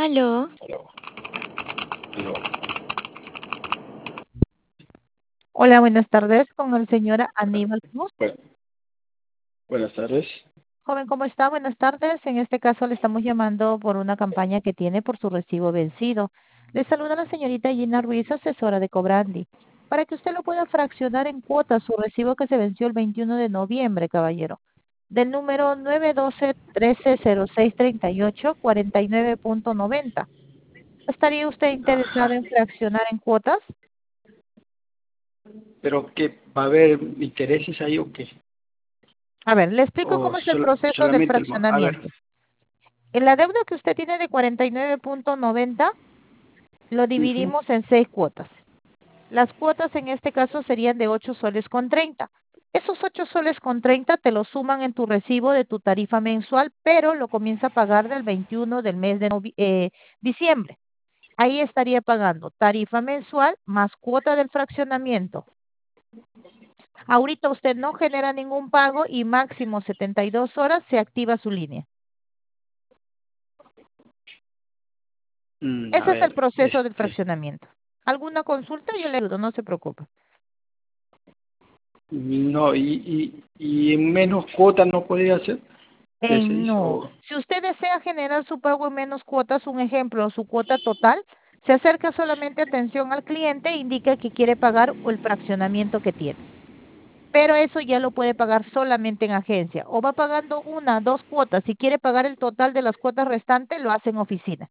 Aló, Aló, aló. Hola, buenas tardes con el señor Aníbal Cruz. Bueno, buenas tardes. Joven, ¿cómo está? Buenas tardes. En este caso le estamos llamando por una campaña que tiene por su recibo vencido. Le saluda la señorita Gina Ruiz, asesora de Cobrandi, para que usted lo pueda fraccionar en cuotas, su recibo que se venció el 21 de noviembre, caballero, del número 912-1306-38-49.90. ¿Estaría usted interesado Ajá. en fraccionar en cuotas? ¿Pero qué? ¿Va a haber intereses ahí o qué? A ver, le explico ¿O cómo es el proceso del solamente a ver, fraccionamiento. En la deuda que usted tiene de 49.90, lo ujú. dividimos en 6 cuotas. Las cuotas en este caso serían de 8 soles con 30. Esos 8 soles con 30 te lo suman en tu recibo de tu tarifa mensual, pero lo comienza a pagar del 21 del mes de diciembre. Ahí estaría pagando tarifa mensual más cuota del fraccionamiento. Ahorita usted no genera ningún pago y máximo 72 horas se activa su línea. A Ese es el ver, proceso del fraccionamiento. ¿Alguna consulta? Yo le ayudo, no se preocupe. no, y en menos cuotas no podría ser, ¿qué se No. hizo? Si usted desea generar su pago en menos cuotas, un ejemplo, su cuota total, se acerca solamente atención al cliente e indica que quiere pagar el fraccionamiento que tiene. Pero eso ya lo puede pagar solamente en agencia. O va pagando una, dos cuotas. Si quiere pagar el total de las cuotas restantes, lo hace en oficina.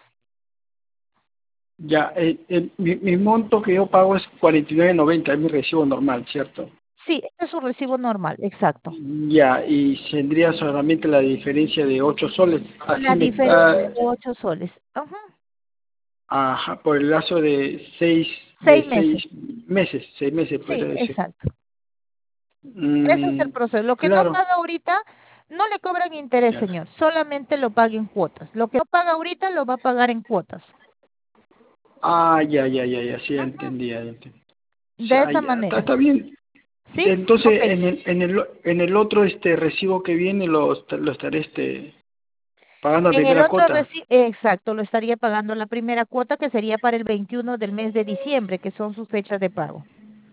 Ya, mi monto que yo pago es 49.90, es mi recibo normal, ¿cierto? Sí, este es su recibo normal, exacto. Ya, y tendría solamente la diferencia de 8 soles. Así La me diferencia está, de 8 soles. Ajá. ajá, por el lazo de seis, de 6 meses. 6 meses, 6 meses, Sí, podría decir. exacto. Ese es el Mm, proceso. Lo que no claro, paga ahorita, no le cobran interés, ya. señor. Solamente lo paga en cuotas. Lo que no paga ahorita, lo va a pagar en cuotas. Ah, ya, sí, ya Ujú. entendí, ya entendí. De Ah, esa ya, manera. está bien. ¿Sí? Entonces, Ok. en el otro recibo que viene lo estaré pagando a En el primera otro cuota. recibo, exacto, lo estaría pagando la primera cuota, que sería para el 21 del mes de diciembre, que son sus fechas de pago.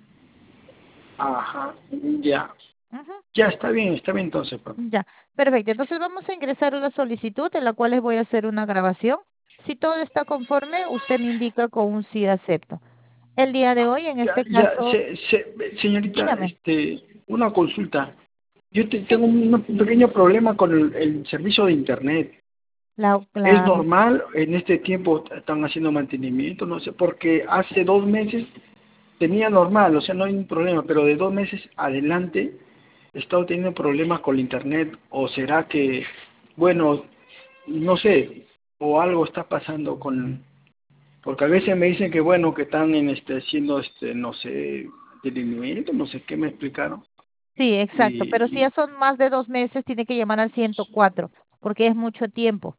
Ajá, ya. Ujú. Ya está bien entonces, pues. Ya, perfecto. Entonces vamos a ingresar a la solicitud en la cual les voy a hacer una grabación. Si todo está conforme, usted me indica con un sí acepto. El día de hoy, en este caso, Señorita, dígame. una consulta. Yo Sí, tengo un pequeño problema con el servicio de internet. ¿Es claro. normal? En este tiempo están haciendo mantenimiento, no sé, porque hace 2 meses tenía normal, o sea, no hay un problema, pero de 2 meses adelante he estado teniendo problemas con el internet, o será que, bueno, no sé, o algo está pasando porque a veces me dicen que bueno, que están haciendo no sé, mantenimiento, no sé qué me explicaron, Sí, exacto. Pero si ya y son más de 2 meses, tiene que llamar al 104, porque es mucho tiempo.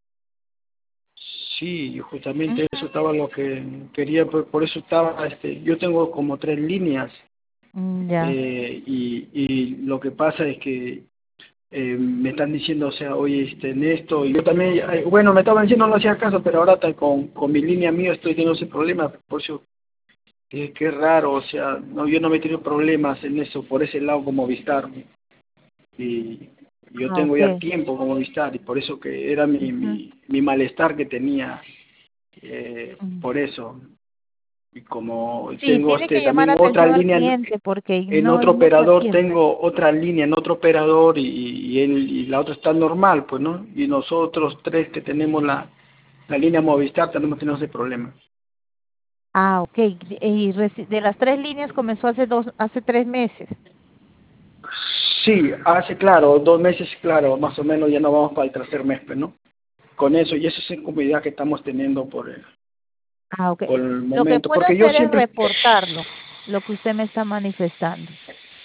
sí, justamente Ujú. eso estaba lo que quería, por eso estaba, yo tengo como 3 líneas. Ya. Y lo que pasa es que me están diciendo, o sea, oye, en esto, y yo también, bueno, me estaban diciendo no hacía caso, pero ahora con mi línea mía estoy teniendo ese problema, por eso, qué raro, o sea, no, yo no me he tenido problemas en eso, por ese lado como Movistar, y yo Ah, tengo ok. ya tiempo como Movistar, y por eso que era Ujú. mi malestar que tenía, Mm. por eso, y como Sí, tengo tiene que llamar también otra atención al línea cliente porque en no es otro mucho operador, tiempo. tengo otra línea en otro operador y la otra está normal, pues, ¿no? Y nosotros tres que tenemos la línea Movistar tenemos tenido ese problema. Ah, ok. Y de las 3 líneas comenzó hace 3 meses. Sí, hace, claro, 2 meses, claro, más o menos ya no vamos para el tercer mes, pues, ¿no? Con eso, y eso es incomodidad que estamos teniendo Ah, ok. por el Lo que momento, puede porque yo hacer es siempre, reportarlo, lo que usted me está manifestando.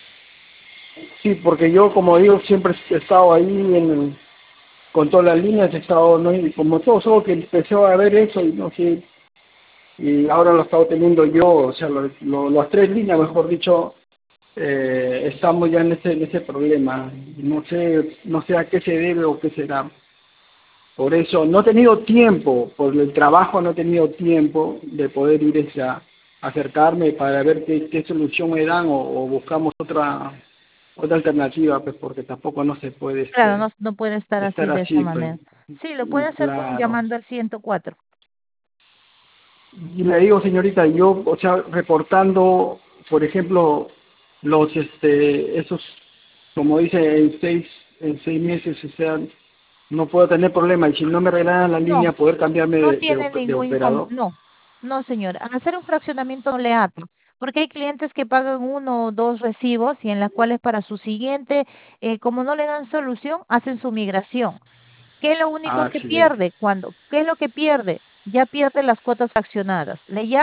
sí, porque yo, como digo, siempre he estado ahí con todas las líneas, he estado, ¿no? Y como todo, solo que empezó a ver eso y no sé, y ahora lo he estado teniendo yo, o sea, las 3 líneas, mejor dicho, estamos ya en ese problema. No sé a qué se debe o qué será. Por eso no he tenido tiempo, por el trabajo no he tenido tiempo de poder ir acercarme para ver qué solución me dan o buscamos otra alternativa, pues porque tampoco no se puede Claro, no puede estar así estar de esa así, pues. manera. Sí, lo puede hacer Claro. llamando al 104. Y le digo, señorita, yo, o sea, reportando, por ejemplo, esos, como dice, en seis meses, o sea, no puedo tener problema. Y si no me arreglan la No, línea, poder cambiarme no de, tiene de operador. no, señor. Al hacer un fraccionamiento no le ata, porque hay clientes que pagan uno o dos recibos y en las cuales para su siguiente, como no le dan solución, hacen su migración. ¿Qué es lo único Ah, que sí. pierde? ¿Qué es lo que pierde? Ya pierde las cuotas fraccionadas.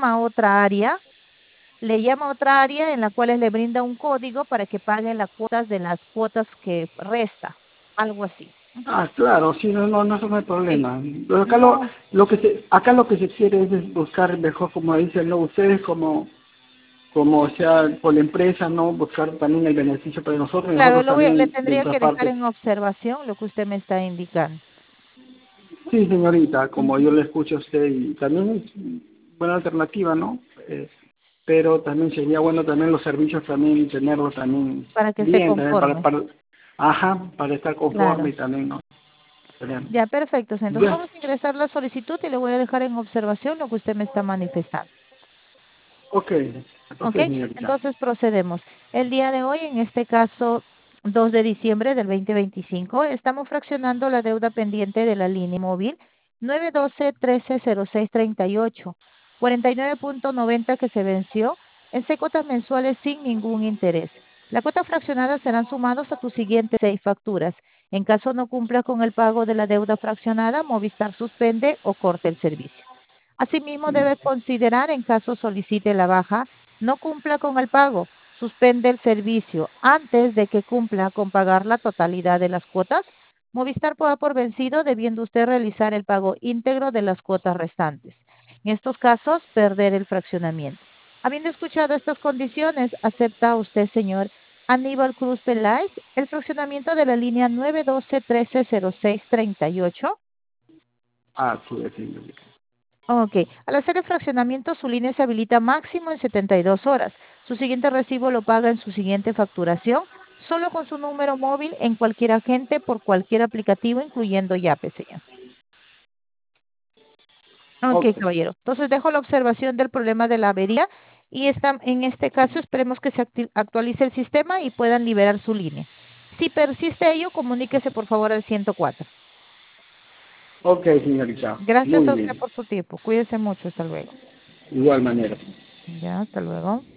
Le llama a otra área en la cual le brinda un código para que pague las cuotas de las cuotas que resta, algo así. Ujú. Ah, claro, sí, eso no hay Sí, problema. Pero acá no, acá lo que se quiere es buscar mejor, como dicen, ¿no? Ustedes como, o sea, por la empresa, ¿no? Buscar también el beneficio para nosotros y claro, nosotros le también de tendría nuestra que dejar parte. en observación lo que usted me está indicando. Sí, señorita, como Ujú. yo le escucho a usted, y también es buena alternativa, ¿no? Pero también sería bueno también los servicios también tenerlos también Para que se bien, también conforme. ajá, para estar conforme Claro. y también, ¿no? Tener- Ya, perfecto. Entonces Ya, vamos a ingresar la solicitud y le voy a dejar en observación lo que usted me está manifestando. ok, ¿Ok? señorita. Entonces procedemos. El día de hoy, en este caso, 2 de diciembre del 2025, estamos fraccionando la deuda pendiente de la línea móvil 912-130638, 49.90 que se venció en 6 cuotas mensuales sin ningún interés. La cuota fraccionada serán sumados a tus siguientes 6 facturas. En caso no cumpla con el pago de la deuda fraccionada, Movistar suspende o corte el servicio. Asimismo, debe considerar en caso solicite la baja no cumpla con el pago, suspende el servicio antes de que cumpla con pagar la totalidad de las cuotas, Movistar pueda por vencido debiendo usted realizar el pago íntegro de las cuotas restantes. En estos casos, perder el fraccionamiento. Habiendo escuchado estas condiciones, ¿acepta usted, señor Aníbal Cruz Peláez, el fraccionamiento de la línea 912-130638? Ah, sí, señorita. Ok, al hacer el fraccionamiento, su línea se habilita máximo en 72 horas. Su siguiente recibo lo paga en su siguiente facturación, solo con su número móvil en cualquier agente por cualquier aplicativo, incluyendo Yape, señor. Ok, Ok, caballero. Entonces dejo la observación del problema de la avería y en este caso esperemos que se actualice el sistema y puedan liberar su línea. Si persiste ello, comuníquese por favor al 104. ok, señorita. Gracias Muy a usted bien. por su tiempo. Cuídese mucho. Hasta luego. Igual manera. Ya, hasta luego.